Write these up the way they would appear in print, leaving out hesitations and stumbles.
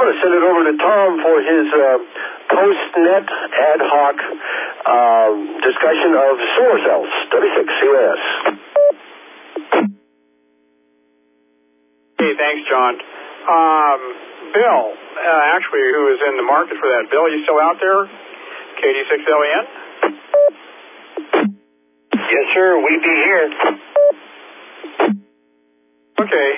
want to send it over to Tom for his post-net ad hoc discussion of solar cells, W6COS. Hey, thanks, John. Bill, actually, who is in the market for that? Bill, you still out there? KD6LEN? Yes, sir. We be here. Okay.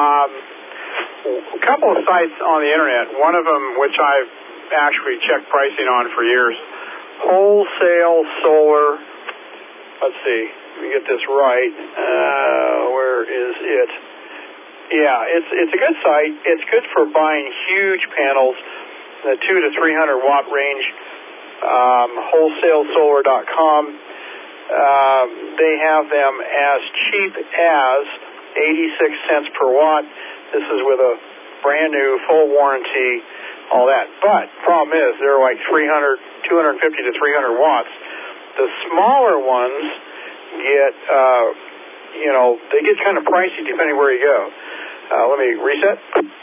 A couple of sites on the internet. One of them, which I've actually checked pricing on for years, Wholesale Solar. Let's see. Let me get this right. Where is it? Yeah, it's a good site. It's good for buying huge panels, the 200 to 300 watt range. WholesaleSolar.com. They have them as cheap as 86 cents per watt. This is with a brand new full warranty, all that. But problem is they're like 250 to 300 watts. The smaller ones get, they get kind of pricey depending where you go. Let me reset.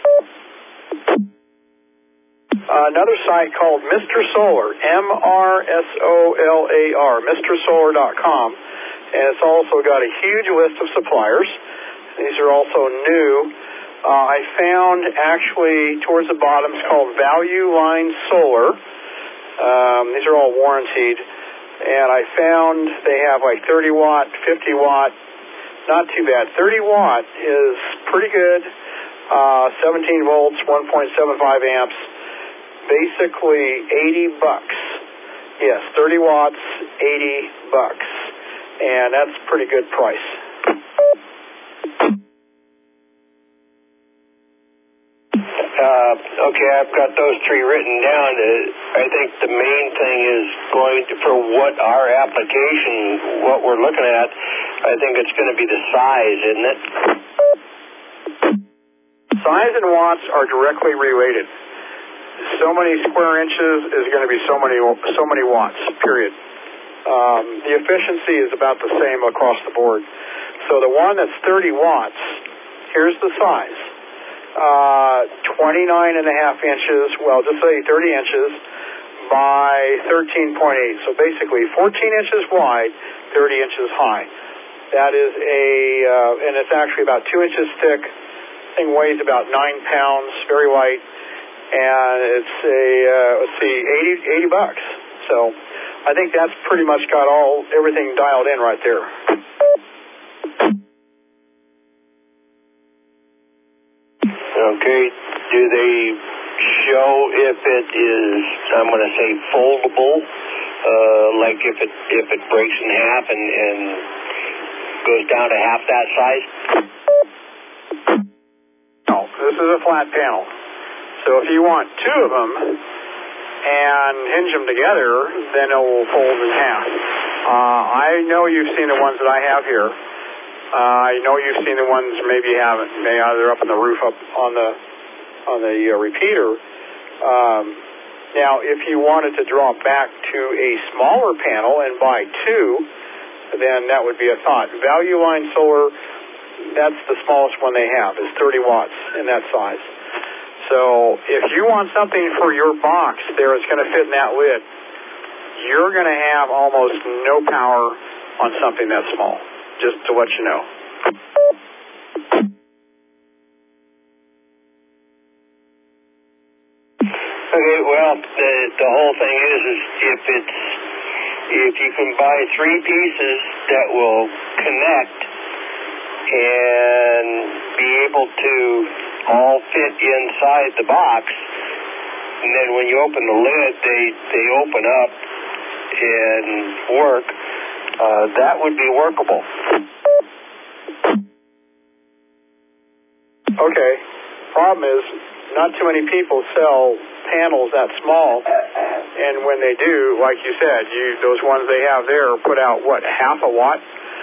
Another site called Mr. Solar, MRSOLAR, MrSolar.com, and it's also got a huge list of suppliers. These are also new. I found actually towards the bottom it's called Value Line Solar. These are all warranted, and I found they have like 30 watt, 50 watt. Not too bad. 30 watt is pretty good. 17 volts, 1.75 amps. Basically $80. Yes, 30 watts, $80. And that's a pretty good price. Okay, I've got those three written down. I think the main thing is for what our application, what we're looking at, I think it's going to be the size, isn't it? Size and watts are directly related. So many square inches is going to be so many watts, period. The efficiency is about the same across the board. So the one that's 30 watts, here's the size. 29 and a half inches, well, just say 30 inches by 13.8. So basically 14 inches wide, 30 inches high. That is and it's actually about 2 inches thick. Thing weighs about 9 pounds, very light. And it's $80. So I think that's pretty much got everything dialed in right there. Okay, do they show if it is, I'm going to say, foldable, like if it breaks in half and goes down to half that size? No, this is a flat panel. So if you want two of them and hinge them together, then it will fold in half. I know you've seen the ones that I have here. I know you've seen the ones maybe you haven't. They're up on the roof, up on the repeater. Now, if you wanted to draw back to a smaller panel and buy two, then that would be a thought. Value Line Solar, that's the smallest one they have, is 30 watts in that size. So if you want something for your box there that's going to fit in that lid, you're going to have almost no power on something that small, just to let you know. Okay, well, the whole thing is if you can buy three pieces that will connect and be able to all fit inside the box, and then when you open the lid, they open up and work, that would be workable. Okay. Problem is, not too many people sell panels that small, and when they do, like you said, those ones they have there put out, half a watt?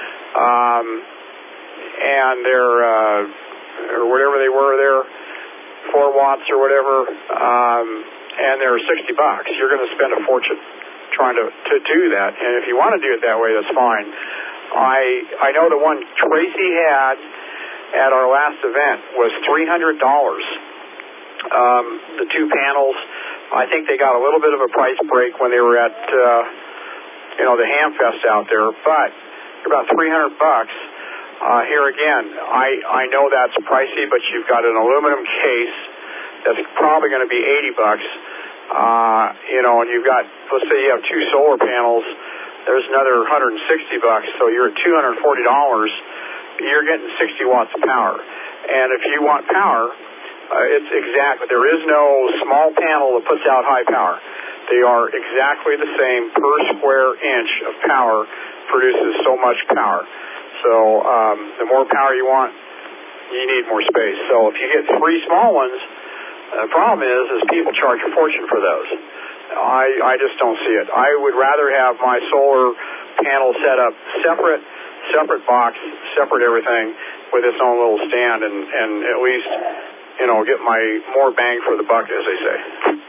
And they're, or whatever they were there, 4 watts or whatever, and they're $60. You're going to spend a fortune trying to do that, and if you want to do it that way, that's fine. I know the one Tracy had at our last event was $300, The two panels, I think they got a little bit of a price break when they were at, the Hamfest out there, but they're about $300. Here again, I know that's pricey, but you've got an aluminum case that's probably going to be $80. And you've got, let's say you have two solar panels, there's another $160, so you're at $240. You're getting 60 watts of power. And if you want power, it's exactly, there is no small panel that puts out high power. They are exactly the same per square inch of power produces so much power. So the more power you want, you need more space. So if you get three small ones, the problem is people charge a fortune for those. I just don't see it. I would rather have my solar panel set up separate box, separate everything with its own little stand, and at least, get my more bang for the buck, as they say.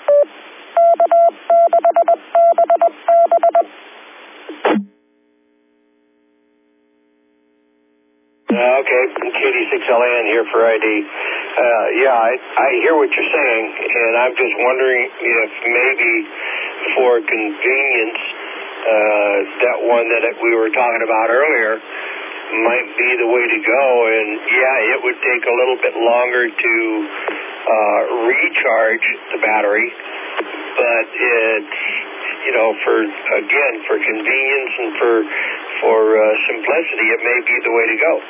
Okay, KD6LAN here for ID. I hear what you're saying, and I'm just wondering if maybe for convenience, that one that we were talking about earlier might be the way to go. And it would take a little bit longer to recharge the battery, but it's, for convenience and for simplicity, it may be the way to go.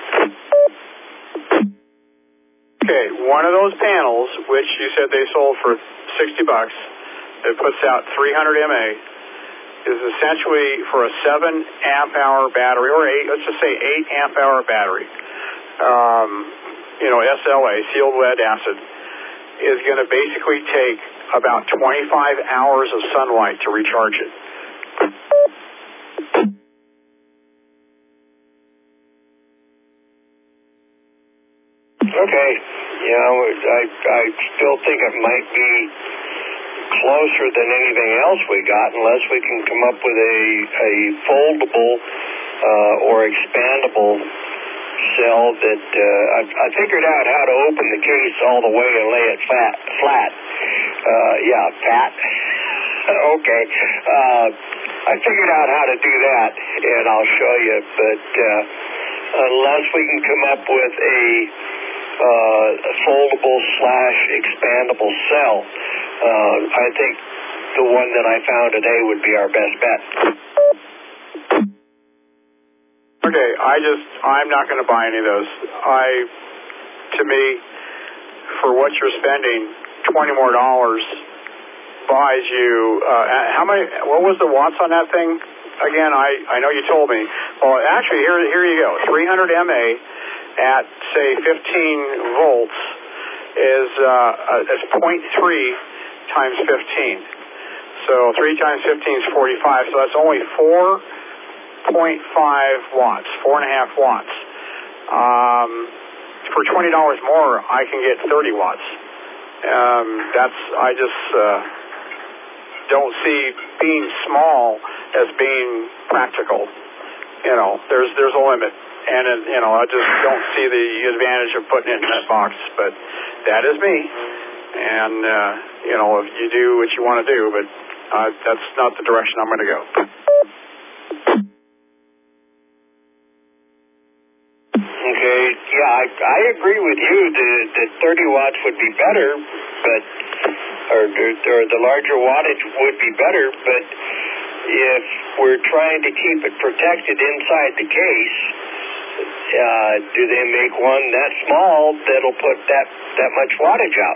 Okay, one of those panels, which you said they sold for $60, it puts out 300 mAh, is essentially for a 7 amp hour battery, or let's just say 8 amp hour battery. SLA, sealed lead acid, is going to basically take about 25 hours of sunlight to recharge it. Okay, I still think it might be closer than anything else we got, unless we can come up with a foldable or expandable cell that I figured out how to open the case all the way and lay it flat. Fat. Okay. I figured out how to do that, and I'll show you, but unless we can come up with a foldable / expandable cell, I think the one that I found today would be our best bet. Okay, I'm not going to buy any of those. To me, for what you're spending, $20 more buys you, what was the watts on that thing? Again, I know you told me. Well, actually, here you go. 300 mAh at, say, 15 volts is 0.3 times 15. So 3 times 15 is 45, so that's only 4.5 watts, 4.5 watts. For $20 more, I can get 30 watts. I just don't see being small as being practical. There's a limit. And, I just don't see the advantage of putting it in that box. But that is me. And, if you do what you want to do, but that's not the direction I'm going to go. Okay, I agree with you that 30 watts would be better, but or the larger wattage would be better, but if we're trying to keep it protected inside the case, do they make one that small that'll put that much wattage out?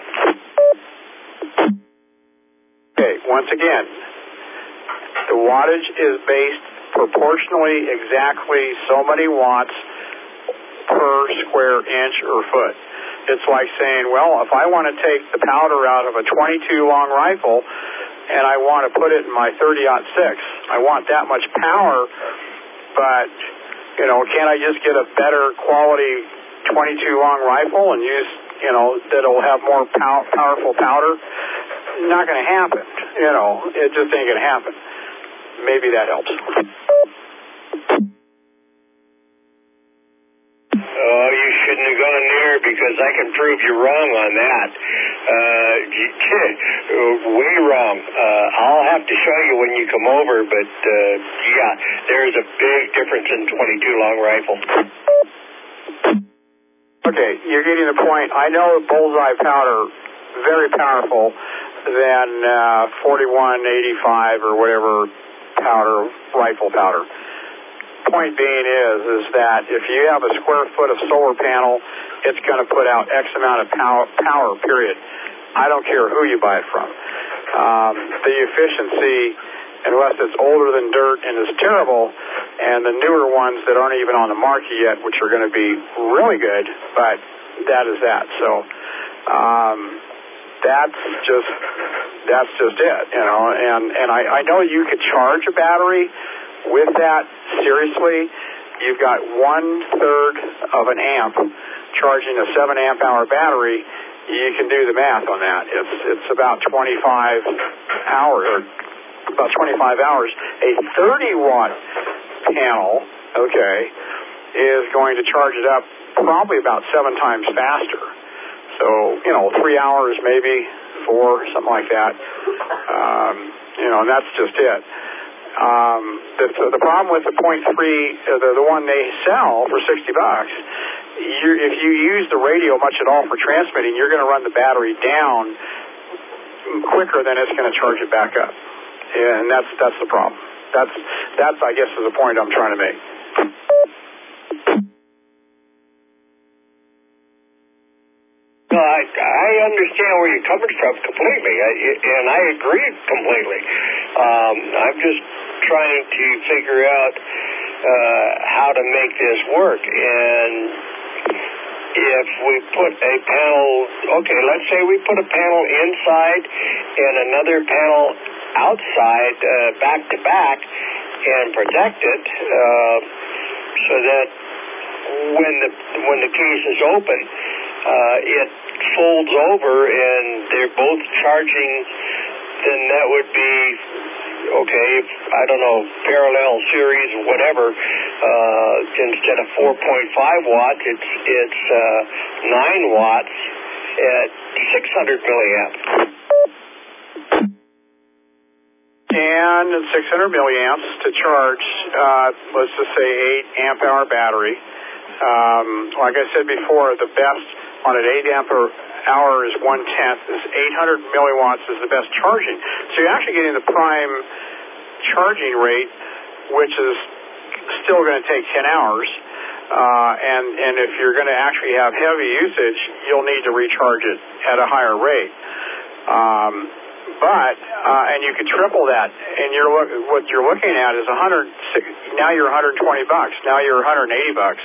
Okay, once again, the wattage is based proportionally exactly so many watts per square inch or foot. It's like saying, well, if I want to take the powder out of a 22 long rifle and I want to put it in my 30-06, I want that much power, but, can't I just get a better quality 22 long rifle and use, that'll have more powerful powder? Not going to happen. It just ain't going to happen. Maybe that helps. Oh, you shouldn't have gone there, because I can prove you wrong on that. way wrong. I'll have to show you when you come over, but yeah, there's a big difference in 22 long rifle. Okay, you're getting the point. I know bullseye powder, very powerful than 4185 or whatever powder, rifle powder. Point being is that if you have a square foot of solar panel, it's going to put out X amount of power, period. I don't care who you buy it from. The efficiency, unless it's older than dirt and is terrible, and the newer ones that aren't even on the market yet, which are going to be really good, but that is that. So that's just it, you know. And I know you could charge a battery with that. Seriously, you've got 1/3 of an amp charging a 7 amp hour battery. You can do the math on that. It's about 25 hours. A 30-watt panel, okay, is going to charge it up probably about 7 times faster. So, you know, 3 hours, maybe 4, something like that. You know, and that's just it. The problem with the 0.3, the one they sell for $60, if you use the radio much at all for transmitting, you're going to run the battery down quicker than it's going to charge it back up. And that's the problem. That's I guess is the point I'm trying to make. No, I understand where you're coming from completely, and I agree completely. I'm just trying to figure out how to make this work. And if we put a panel, okay, let's say we put a panel inside and another panel outside, back to back, and protect it so that when the case is open, it folds over and they're both charging, then that would be okay. I don't know, parallel series, whatever. Instead of 4.5 watts, it's 9 watts at 600 milliamps. And 600 milliamps to charge, let's just say 8 amp hour battery. Like I said before, the best on an 8 amp hour is 1/10. This 800 milliwatts is the best charging. So you're actually getting the prime charging rate, which is still going to take 10 hours. And if you're going to actually have heavy usage, you'll need to recharge it at a higher rate. And you could triple that, and what you're looking at is now you're $120, now you're $180.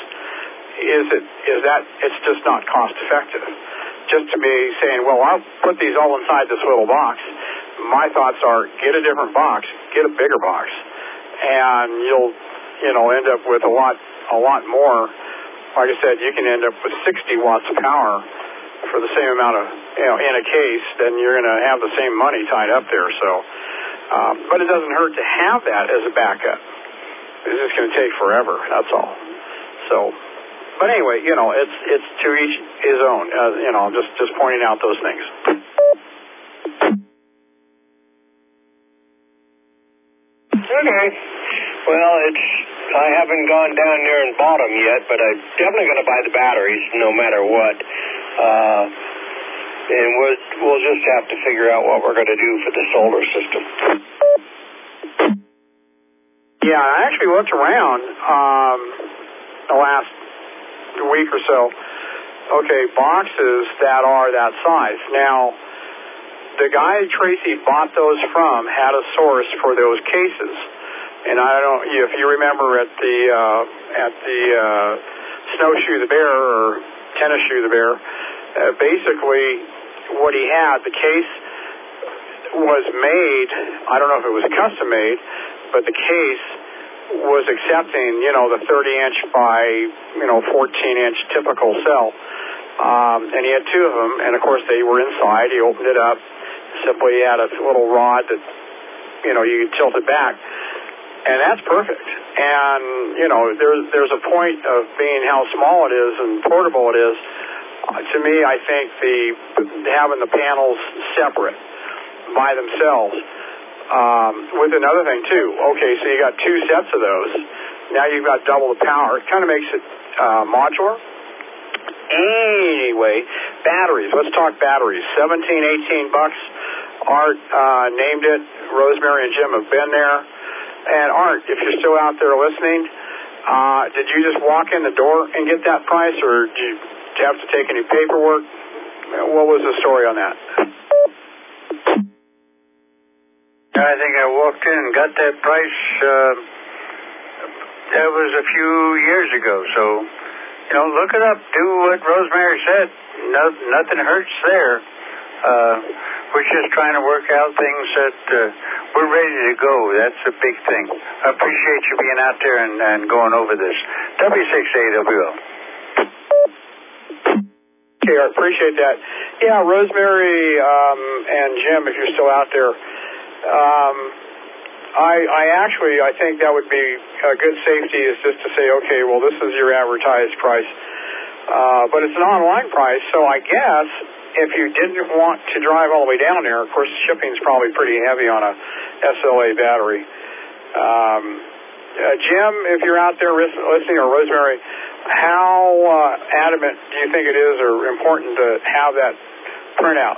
It's just not cost effective. Just to be saying, well, I'll put these all inside this little box. My thoughts are, get a different box, get a bigger box, and you'll end up with a lot more. Like I said, you can end up with 60 watts of power for the same amount of, in a case, then you're going to have the same money tied up there. So, but it doesn't hurt to have that as a backup. It's just going to take forever. That's all. So, but anyway, it's to each his own. I'm just pointing out those things. Okay. Well, I haven't gone down there and bought them yet, but I'm definitely going to buy the batteries no matter what. And we'll just have to figure out what we're going to do for the solar system. Yeah, I actually looked around the last week or so. Okay, boxes that are that size. Now, the guy Tracy bought those from had a source for those cases. And I don't know if you remember at the Snowshoe the Bear or Tennis Shoe the Bear, basically what he had, the case was made, I don't know if it was custom made, but the case was accepting, the 30-inch by, 14-inch typical cell. And he had 2 of them, and of course they were inside. He opened it up, simply had a little rod that, you could tilt it back. And that's perfect. And, there's a point of being how small it is and portable it is. To me, I think having the panels separate by themselves. With another thing too. Okay, so you got two sets of those. Now you've got double the power. It kind of makes it modular. Anyway, batteries. Let's talk batteries. $17, $18. Art named it. Rosemary and Jim have been there. And Art, if you're still out there listening, did you just walk in the door and get that price, or did you have to take any paperwork? What was the story on that? I think I walked in and got that price. That was a few years ago. So, look it up. Do what Rosemary said. Nothing hurts there. We're just trying to work out things that we're ready to go. That's a big thing. I appreciate you being out there and going over this. W6AWL. Okay, I appreciate that. Yeah, Rosemary and Jim, if you're still out there, I think that would be a good safety, is just to say, okay, well, this is your advertised price. But it's an online price, so I guess if you didn't want to drive all the way down there, of course, shipping's probably pretty heavy on a SLA battery. Jim, if you're out there listening, or Rosemary, how adamant do you think it is, or important to have that printout?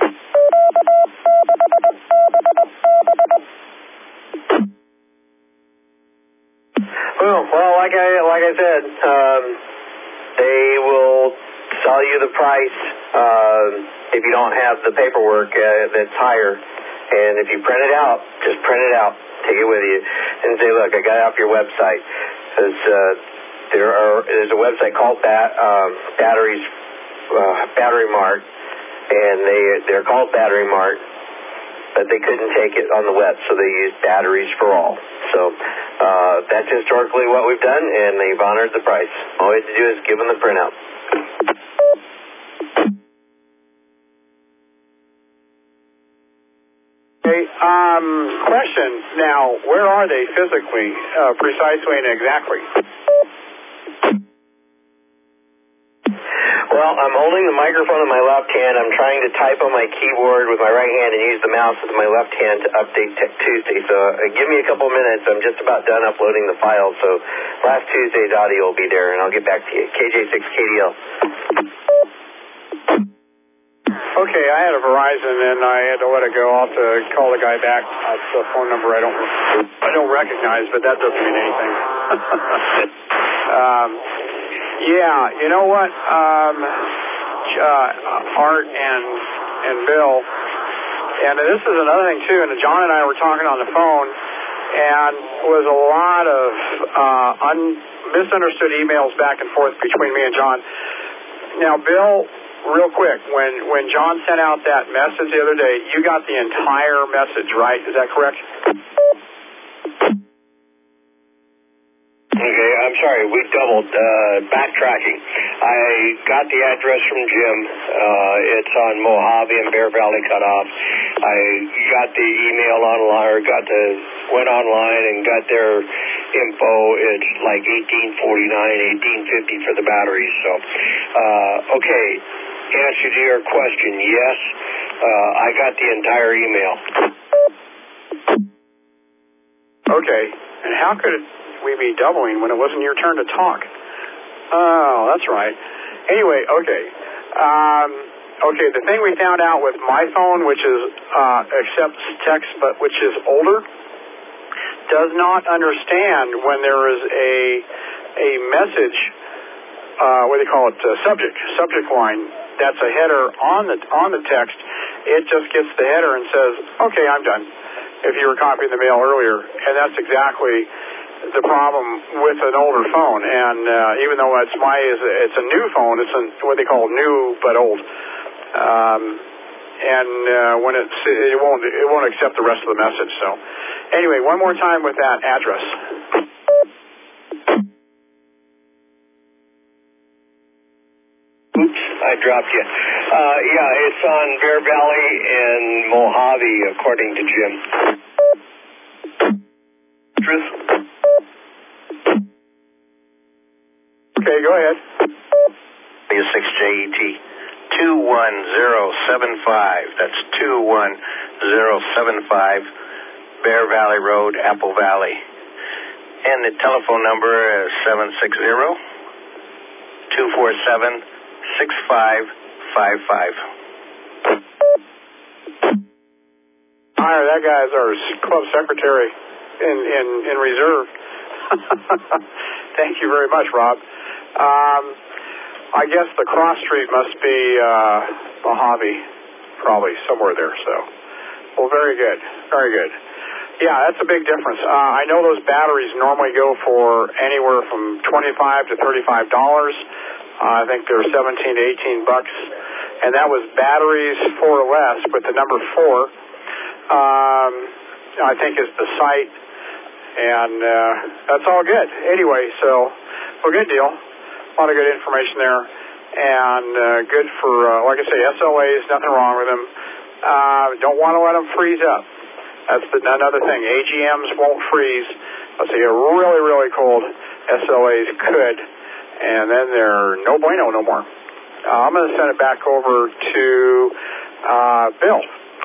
Well, like I said, they will sell you the price if you don't have the paperwork that's higher. And if you print it out, just print it out, take it with you, and say, look, I got it off your website. Because there's a website called Battery Mart, and they're called Battery Mart, but they couldn't take it on the web, so they used Batteries for All. So that's historically what we've done, and they've honored the price. All we have to do is give them the printout. Okay, question. Now, where are they physically, precisely and exactly? Well, I'm holding the microphone in my left hand. I'm trying to type on my keyboard with my right hand and use the mouse with my left hand to update Tech Tuesday. So give me a couple minutes. I'm just about done uploading the file. So last Tuesday's audio will be there, and I'll get back to you. KJ6KDL. Okay, I had a Verizon, and I had to let it go. I'll have to call the guy back. It's a phone number I don't recognize, but that doesn't mean anything. Yeah, you know what, Art and Bill, and this is another thing too, and John and I were talking on the phone, and was a lot of misunderstood emails back and forth between me and John. Now, Bill, real quick, when John sent out that message the other day, you got the entire message, right? Is that correct? Okay, I'm sorry, we doubled. Backtracking. I got the address from Jim. It's on Mojave and Bear Valley Cutoff. I got the email online, went online and got their info. It's like $18.49, $18.50 for the batteries. So, okay, answer to your question, yes, I got the entire email. Okay, and how could we be doubling when it wasn't your turn to talk? Oh, that's right. Anyway, okay. Okay, the thing we found out with my phone, which is accepts text but which is older, does not understand when there is a message, what do they call it, subject line, that's a header on the text. It just gets the header and says, okay, I'm done, if you were copying the mail earlier. And that's exactly the problem with an older phone. And even though it's a new phone, it's what they call new but old. When it won't accept the rest of the message. So anyway, one more time with that address. Oops, I dropped you. Yeah, it's on Bear Valley and Mojave, according to Jim. Okay, go ahead. Is W6JET, 21075. That's 21075, Bear Valley Road, Apple Valley. And the telephone number is 760-247-6555. Hire, that guy's our club secretary in reserve. Thank you very much, Rob. I guess the cross street must be Mojave, probably somewhere there. So, well, very good, very good. Yeah, that's a big difference. I know those batteries normally go for anywhere from $25 to $35. I think they're $17 to $18, and that was batteries 4 or less. But the number 4, I think, is the site, and that's all good. Anyway, so well, good deal. A lot of good information there, and good for, like I say, SLAs. Nothing wrong with them. Don't want to let them freeze up. That's another thing. AGMs won't freeze. Let's say a really, really cold SLAs could, and then they're no bueno no more. I'm going to send it back over to Bill.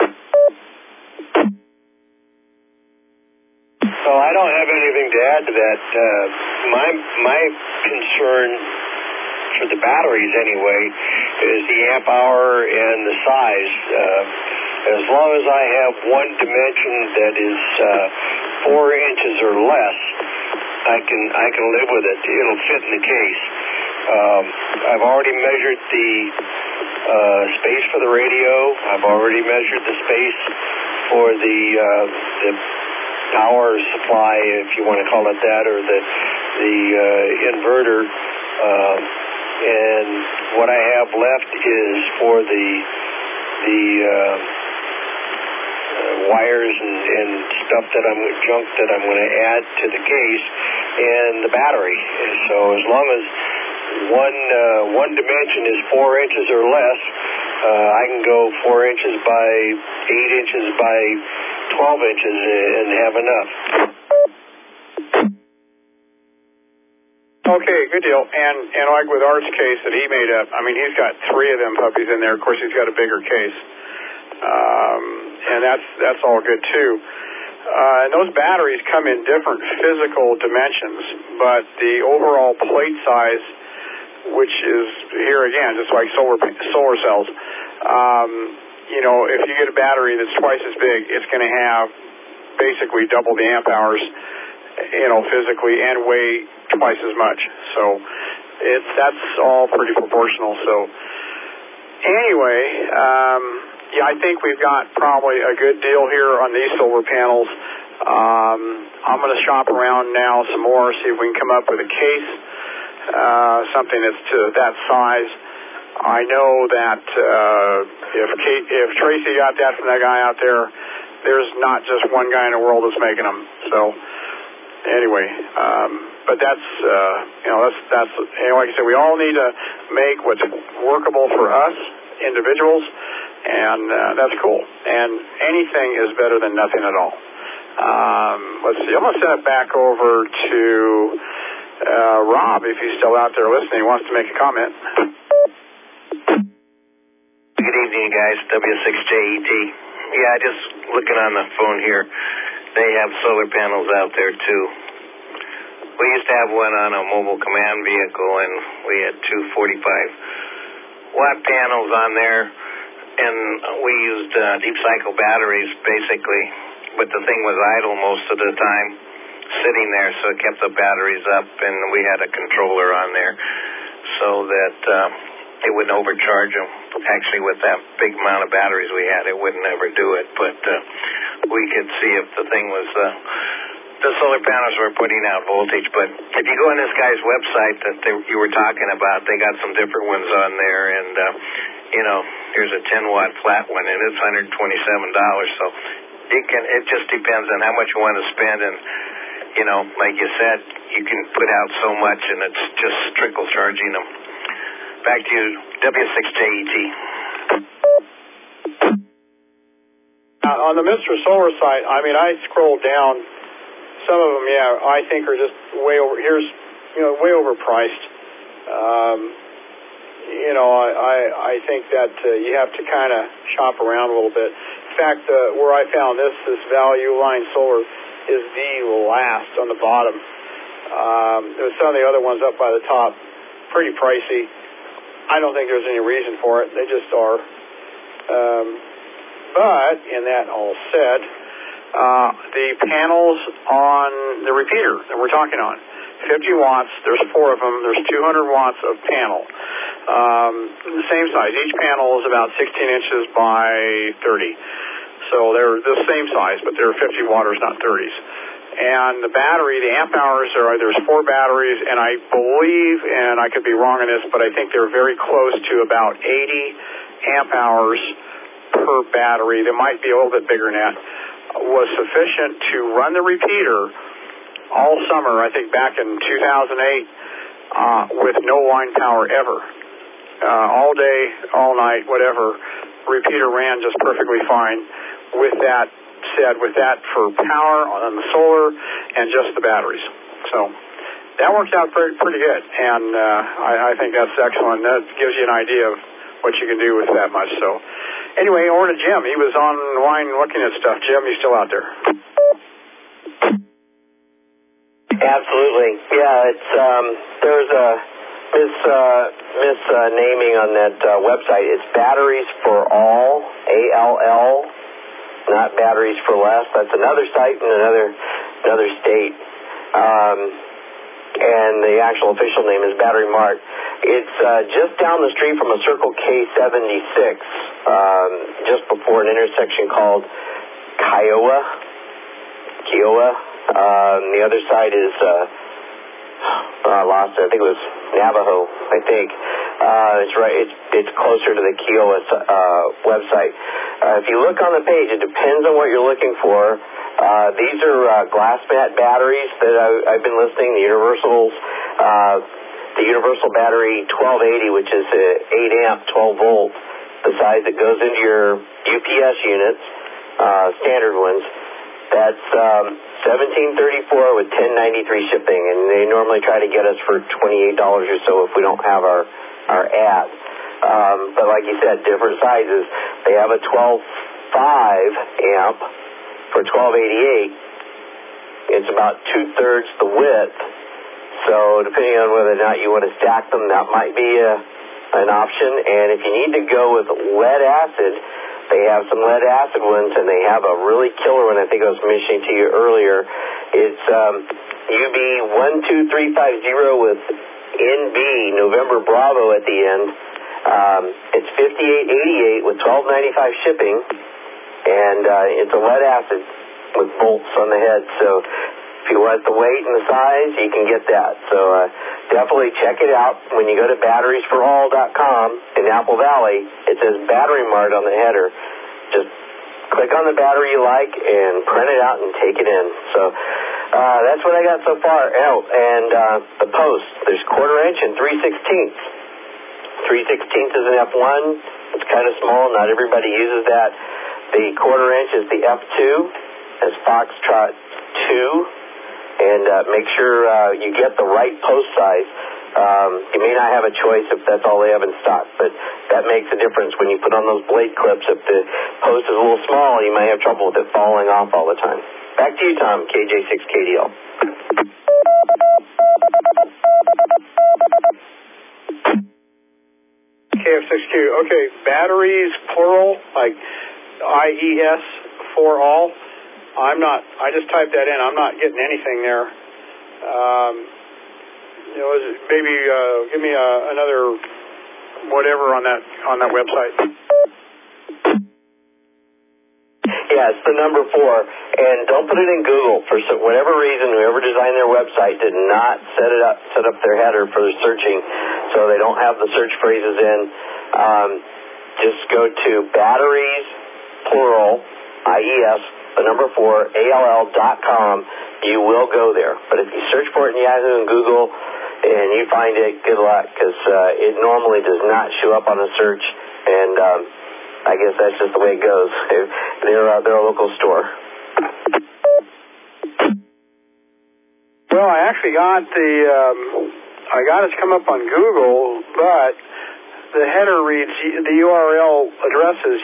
Well, I don't have anything to add to that. My concern for the batteries, anyway, is the amp hour and the size. As long as I have one dimension that is 4 inches or less, I can live with it. It'll fit in the case. I've already measured the space for the radio. I've already measured the space for the power supply, if you want to call it that, or the inverter. And what I have left is for the wires and stuff junk that I'm going to add to the case, and the battery. And so as long as one dimension is 4 inches or less, I can go 4 inches by 8 inches by 12 inches and have enough. Okay, good deal. And like with Art's case that he made up, I mean, he's got 3 of them puppies in there. Of course, he's got a bigger case. And that's all good too. And those batteries come in different physical dimensions, but the overall plate size, which is here again, just like solar cells, you know, if you get a battery that's twice as big, it's going to have basically double the amp hours, you know, physically, and weigh twice as much. So that's all pretty proportional. So anyway, yeah, I think we've got probably a good deal here on these solar panels. I'm going to shop around now some more, see if we can come up with a case, something that's to that size. I know that if Tracy got that from that guy out there, there's not just one guy in the world that's making them. So anyway, but that's you know, that's like I said, we all need to make what's workable for us individuals. And that's cool. And anything is better than nothing at all. Let's see. I'm going to send it back over to Rob, if he's still out there listening. He wants to make a comment. Good evening, guys. W6JET. Yeah, just looking on the phone here. They have solar panels out there, too. We used to have one on a mobile command vehicle, and we had 245 watt panels on there. And we used deep cycle batteries, basically, but the thing was idle most of the time, sitting there, so it kept the batteries up, and we had a controller on there so that it wouldn't overcharge them. Actually, with that big amount of batteries we had, it wouldn't ever do it, but we could see if the thing was... the solar panels were putting out voltage, but if you go on this guy's website that you were talking about, they got some different ones on there, and you know, here's a 10-watt flat one, and it's $127. So it just depends on how much you want to spend, and you know, like you said, you can put out so much, and it's just trickle charging them. Back to you, W6JET. On the Mr. Solar site, I mean, I scrolled down. Some of them, yeah, I think are just way overpriced. You I think that you have to kind of shop around a little bit. In fact, where I found this Value Line Solar is the last on the bottom. There's some of the other ones up by the top, pretty pricey. I don't think there's any reason for it. They just are. But, in that all said, the panels on the repeater that we're talking on, 50 watts, there's 4 of them, there's 200 watts of panel. The same size. Each panel is about 16 inches by 30. So they're the same size, but they're 50 watters, not 30s. And the battery, the amp hours, there's 4 batteries, and I believe, and I could be wrong on this, but I think they're very close to about 80 amp hours per battery. They might be a little bit bigger than that. Was sufficient to run the repeater all summer, I think back in 2008, with no line power ever. All day, all night, whatever, repeater ran just perfectly fine. With that said, with that for power on the solar and just the batteries. So that worked out pretty good, and I think that's excellent. That gives you an idea of what you can do with that much. So anyway, over to Jim. He was online looking at stuff. Jim, you still out there? Absolutely. Yeah, it's there's a naming on that website. It's Batteries for All, ALL, not Batteries for Less. That's another site in another state. And the actual official name is Battery Mart. It's just down the street from a Circle K76, just before an intersection called Kiowa. The other side is, I lost it. I think it was Navajo, I think. It's right. It's closer to the Kiowa website. If you look on the page, it depends on what you're looking for. These are glass mat batteries that I've been listing, the Universals. The Universal Battery 1280, which is 8 amp, 12 volt, the size that goes into your UPS units, standard ones. That's $17.34 with $10.93 shipping, and they normally try to get us for $28 or so if we don't have our ad. But like you said, different sizes. They have a 12.5 amp for $12.88. It's about 2/3 the width. So depending on whether or not you want to stack them, that might be an option. And if you need to go with lead acid, they have some lead acid ones, and they have a really killer one I think I was mentioning to you earlier. It's UB12350 with NB, November Bravo at the end. It's $58.88 with $12.95 shipping, and it's a lead acid with bolts on the head. So if you want the weight and the size, you can get that. So definitely check it out. When you go to batteriesforall.com in Apple Valley, it says Battery Mart on the header. Just click on the battery you like and print it out and take it in. So that's what I got so far. Oh, and the post, there's 1/4 inch and 3/16. 3/16 is an F1. It's kind of small. Not everybody uses that. The 1/4 inch is the F2. As Foxtrot 2. And make sure you get the right post size. You may not have a choice if that's all they have in stock, but that makes a difference when you put on those blade clips. If the post is a little small, you may have trouble with it falling off all the time. Back to you, Tom, KJ6KDL. KF6Q. Okay, batteries, plural, like IES for all. I just typed that in. I'm not getting anything there. Maybe give me another whatever on that website. Yeah, it's the number 4. And don't put it in Google. For whatever reason, whoever designed their website did not set up their header for the searching, so they don't have the search phrases in. Just go to batteries, plural, IES, the number 4, ALL.com. You will go there. But if you search for it in Yahoo and Google and you find it, good luck, because it normally does not show up on a search, and I guess that's just the way it goes. They're a local store. Well, I actually got I got it to come up on Google, but the header reads, the URL address is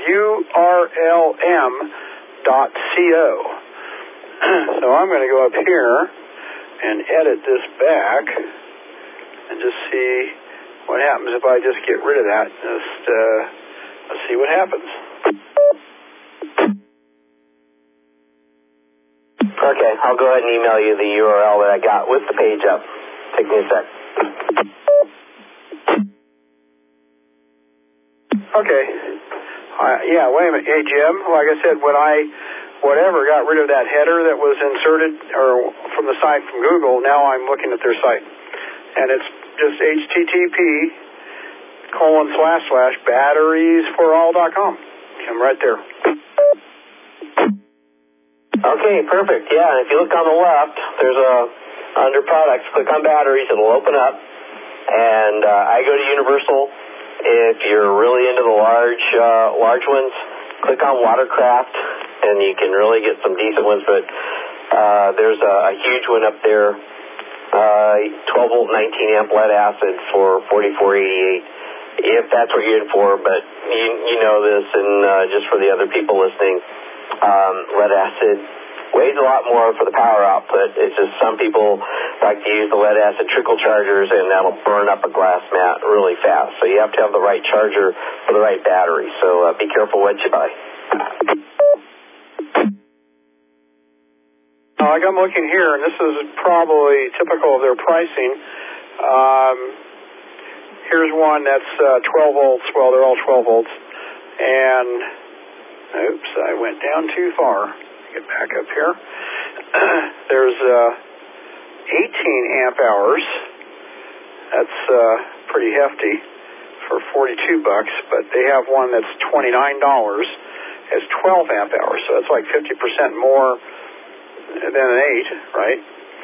urlm.co. So I'm going to go up here and edit this back and just see what happens if I just get rid of that. Just let's see what happens. Okay, I'll go ahead and email you the URL that I got with the page up. Take me a sec. Okay. Yeah, wait a minute. Hey, Jim, like I said, when I got rid of that header that was inserted or from the site from Google, now I'm looking at their site. And it's just http://batteriesforall.com. Come right there. Okay, perfect. Yeah, and if you look on the left, there's under products, click on batteries, it'll open up. And I go to Universal. If you're really into the large ones, click on Watercraft, and you can really get some decent ones. But there's a huge one up there, 12-volt 19-amp lead acid for $44.88. If that's what you're in for, but you know this, and just for the other people listening, lead acid weighs a lot more for the power output. It's just some people like to use the lead acid trickle chargers, and that'll burn up a glass mat really fast. So you have to have the right charger for the right battery. So be careful what you buy. Like I'm looking here, and this is probably typical of their pricing. Here's one that's 12 volts. Well, they're all 12 volts. And, oops, I went down too far. Get back up here. There's 18 amp hours. That's pretty hefty for $42, but they have one that's $29. It's 12 amp hours, so that's like 50% more than an 8, right?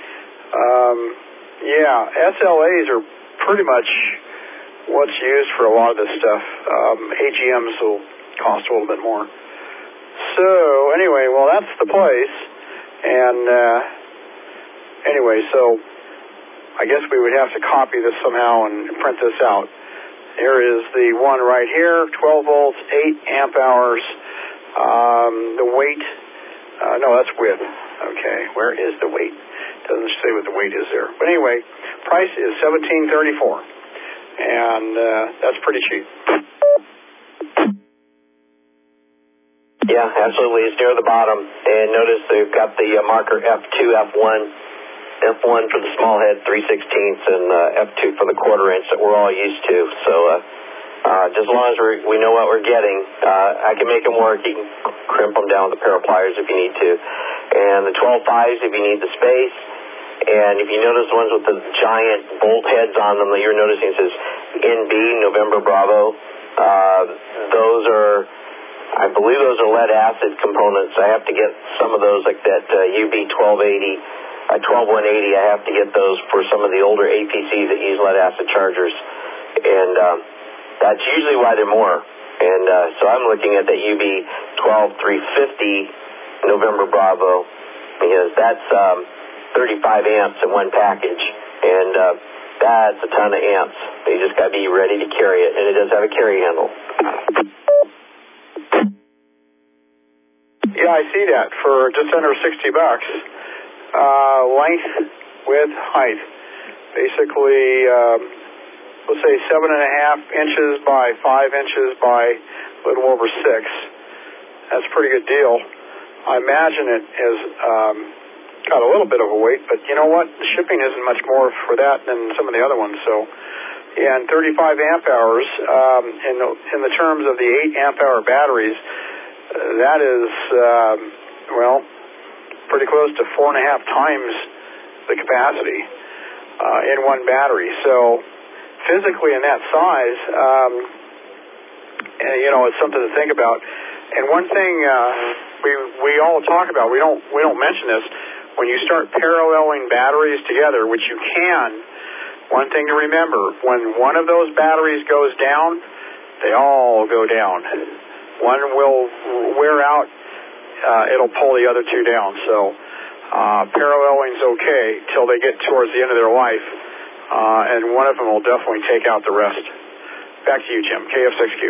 Yeah, SLAs are pretty much what's used for a lot of this stuff. AGMs will cost a little bit more. So, anyway, well, that's the place. And, anyway, so I guess we would have to copy this somehow and print this out. There is the one right here, 12 volts, 8 amp hours. The weight, no, that's width. Okay, where is the weight? Doesn't say what the weight is there. But anyway, price is $17.34. And that's pretty cheap. Yeah, absolutely. It's near the bottom. And notice they've got the marker F2, F1. F1 for the small head, 3/16, and F2 for the quarter inch that we're all used to. So just as long as we know what we're getting, I can make them work. You can crimp them down with a pair of pliers if you need to. And the 12.5s if you need the space. And if you notice the ones with the giant bolt heads on them that you're noticing, it says NB, November Bravo. Those are, I believe those are lead acid components. I have to get some of those, like that UB 1280, 12180. I have to get those for some of the older APCs that use lead acid chargers. And that's usually why they're more. And so I'm looking at the UB 12350 November Bravo, because that's 35 amps in one package, and that's a ton of amps. You just got to be ready to carry it, and it does have a carry handle. Yeah, I see that for just under $60. Length, width, height. Basically, let's say 7.5 inches by 5 inches by a little over 6. That's a pretty good deal. I imagine it has got a little bit of a weight, but you know what? The shipping isn't much more for that than some of the other ones. So, yeah, and 35 amp hours in the terms of the 8 amp hour batteries, that is, well, pretty close to 4.5 times the capacity in one battery. So, physically in that size, you know, it's something to think about. And one thing we all talk about, we don't mention this, when you start paralleling batteries together, which you can, one thing to remember, when one of those batteries goes down, they all go down. One will wear out, it'll pull the other two down. So paralleling's okay till they get towards the end of their life, and one of them will definitely take out the rest. Back to you, Jim, KF6Q.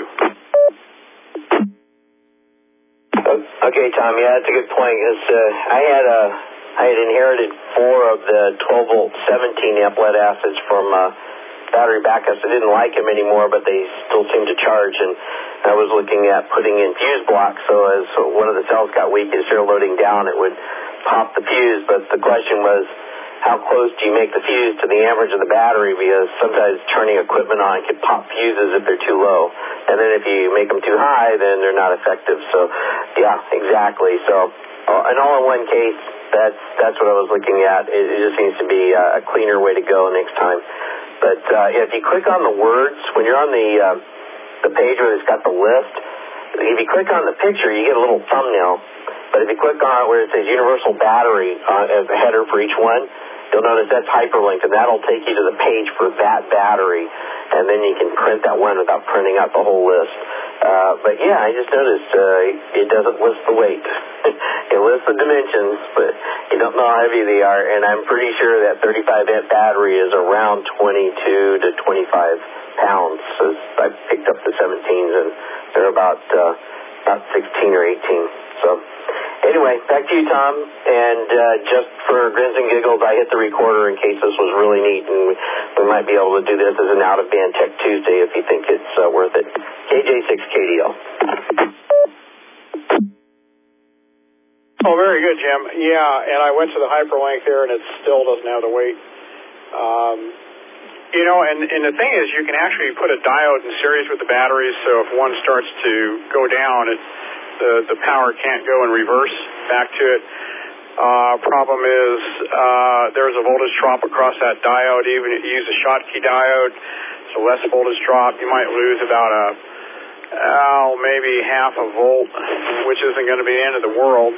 Okay, Tom, yeah, that's a good point. I had inherited 4 of the 12-volt 17-amp lead acids from battery backups. I didn't like them anymore, but they still seemed to charge, and I was looking at putting in fuse blocks, so as one of the cells got weak, instead of loading down, it would pop the fuse. But the question was, how close do you make the fuse to the amperage of the battery, because sometimes turning equipment on can pop fuses if they're too low, and then if you make them too high, then they're not effective. So, yeah, exactly. So, an all-in-one case, that's what I was looking at. It just seems to be a cleaner way to go next time. But if you click on the words, when you're on the page where it's got the list, if you click on the picture, you get a little thumbnail. But if you click on where it says universal battery as a header for each one, you'll notice that's hyperlinked, and that'll take you to the page for that battery, and then you can print that one without printing out the whole list. But yeah, I just noticed it doesn't list the weight. It lists the dimensions, but you don't know how heavy they are, and I'm pretty sure that 35-amp battery is around 22 to 25 pounds. So I picked up the 17s, and they're about 16 or 18. So anyway, back to you, Tom, and just for grins and giggles, I hit the recorder in case this was really neat, and we might be able to do this as an out-of-band Tech Tuesday if you think it's worth it. KJ6KDL. Oh, very good, Jim. Yeah, and I went to the hyperlink there, and it still doesn't have the weight. You know, and the thing is, you can actually put a diode in series with the batteries, so if one starts to go down, the power can't go in reverse back to it. Problem is, there's a voltage drop across that diode. Even if you use a Schottky diode, so less voltage drop, you might lose about maybe half a volt, which isn't going to be the end of the world.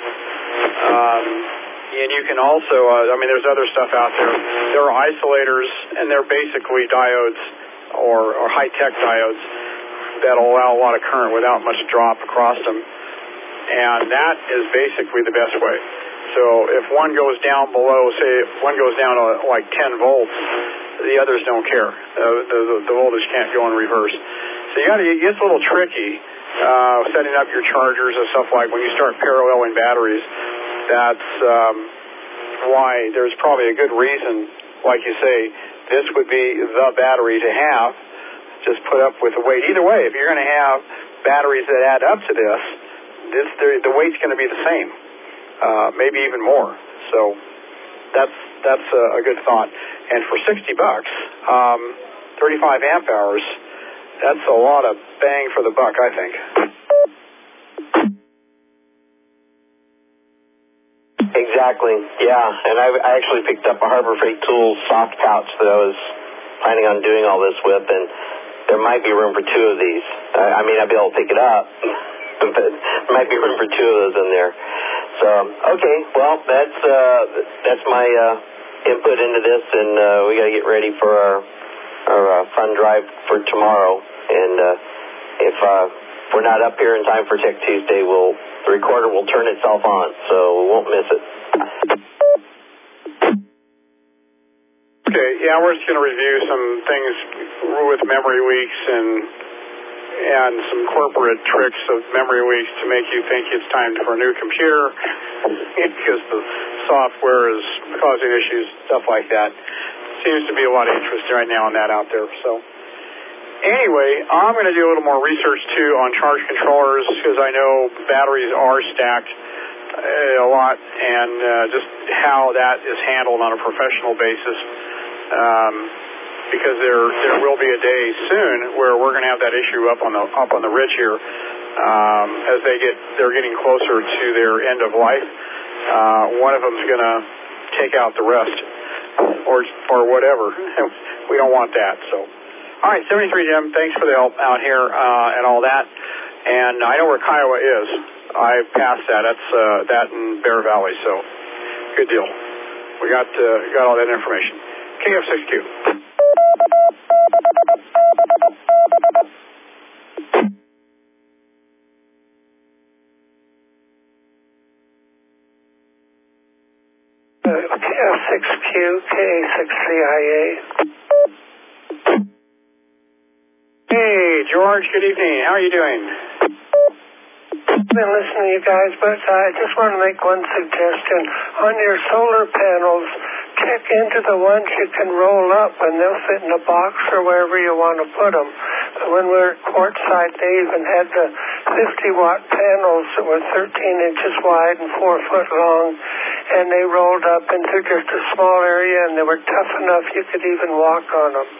And you can also, there's other stuff out there. There are isolators, and they're basically diodes or high-tech diodes that'll allow a lot of current without much drop across them. And that is basically the best way. So if one goes down below, say if one goes down to like 10 volts, the others don't care. The voltage can't go in reverse. So it gets a little tricky setting up your chargers and stuff like when you start paralleling batteries. That's why there's probably a good reason, like you say, this would be the battery to have. Just put up with the weight. Either way, if you're going to have batteries that add up to this, the weight's going to be the same, maybe even more. So that's a good thought. And for $60, 35 amp hours, that's a lot of bang for the buck, I think. Exactly, yeah. And I actually picked up a Harbor Freight Tools soft pouch that I was planning on doing all this with, and there might be room for 2 of these. I mean, I'd be able to pick it up, but there might be room for 2 of those in there. So, okay, well, that's my input into this, and we got to get ready for our fun drive for tomorrow. And if we're not up here in time for Tech Tuesday, the recorder will turn itself on, so we won't miss it. Okay, yeah, we're just going to review some things with memory weeks and some corporate tricks of memory weeks to make you think it's time for a new computer because the software is causing issues, stuff like that. Seems to be a lot of interest right now in that out there. So anyway, I'm going to do a little more research too on charge controllers because I know batteries are stacked a lot, and just how that is handled on a professional basis. Because there will be a day soon where we're going to have that issue up on the ridge here as they're getting closer to their end of life. One of them's going to take out the rest, or whatever. We don't want that. So, all right, 73 Jim, thanks for the help out here and all that. And I know where Kiowa is. I passed that. That's that in Bear Valley. So, good deal. We got all that information. KF6Q. KF6Q, K6CIA. Hey, George, good evening. How are you doing? I've been listening to you guys, but I just want to make one suggestion. On your solar panels, check into the ones you can roll up, and they'll fit in a box or wherever you want to put them. When we were at Quartzsite, they even had the 50-watt panels that were 13 inches wide and 4 foot long, and they rolled up into just a small area, and they were tough enough you could even walk on them.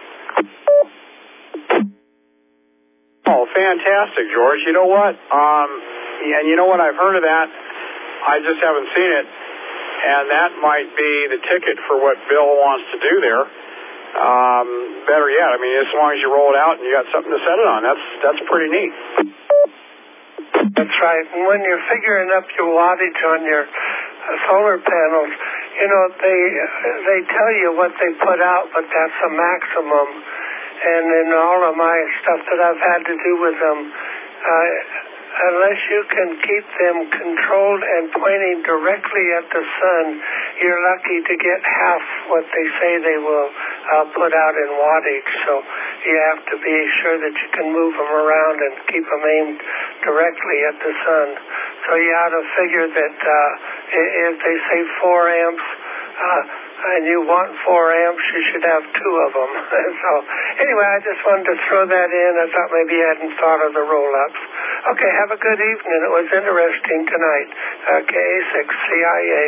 Oh, fantastic, George. You know what? And you know what? I've heard of that. I just haven't seen it. And that might be the ticket for what Bill wants to do there. Better yet, I mean, as long as you roll it out and you got something to set it on, that's pretty neat. That's right. And when you're figuring up your wattage on your solar panels, you know, they tell you what they put out, but that's a maximum. And in all of my stuff that I've had to do with them, unless you can keep them controlled and pointing directly at the sun, you're lucky to get half what they say they will put out in wattage. So you have to be sure that you can move them around and keep them aimed directly at the sun. So you ought to figure that if they say 4 amps, and you want 4 amps, you should have 2 of them. So anyway, I just wanted to throw that in. I thought maybe you hadn't thought of the roll-ups. Okay, have a good evening. It was interesting tonight. KA6CIA.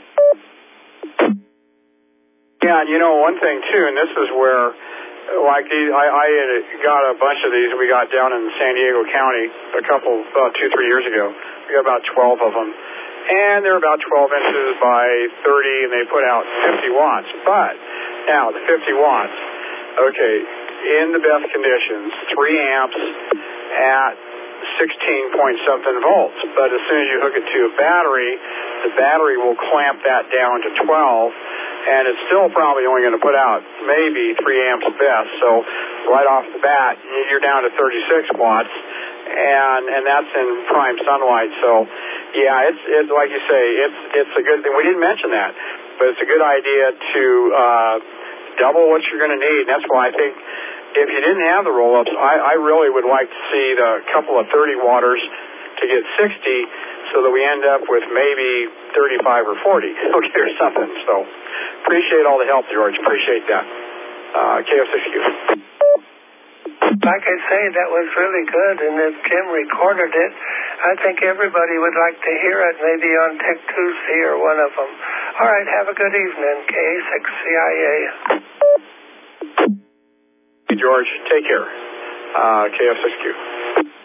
Yeah, and you know, one thing, too, and this is where, like, I had got a bunch of these we got down in San Diego County about 2-3 years ago. We got about 12 of them. And they're about 12 inches by 30, and they put out 50 watts. But now, the 50 watts, okay, in the best conditions, 3 amps at 16-point-something volts. But as soon as you hook it to a battery, the battery will clamp that down to 12, and it's still probably only going to put out maybe 3 amps best. So right off the bat, you're down to 36 watts. And that's in prime sunlight. So, yeah, it's like you say, it's a good thing. We didn't mention that, but it's a good idea to double what you're going to need. And that's why I think if you didn't have the roll-ups, I really would like to see the couple of 30 watters to get 60, so that we end up with maybe 35 or 40, okay, or something. So, appreciate all the help, George. Appreciate that. KO6Q. Like I say, that was really good, and if Jim recorded it, I think everybody would like to hear it, maybe on Tech Tuesday or one of them. All right, have a good evening, KA6CIA. Hey, George, take care. KF6Q.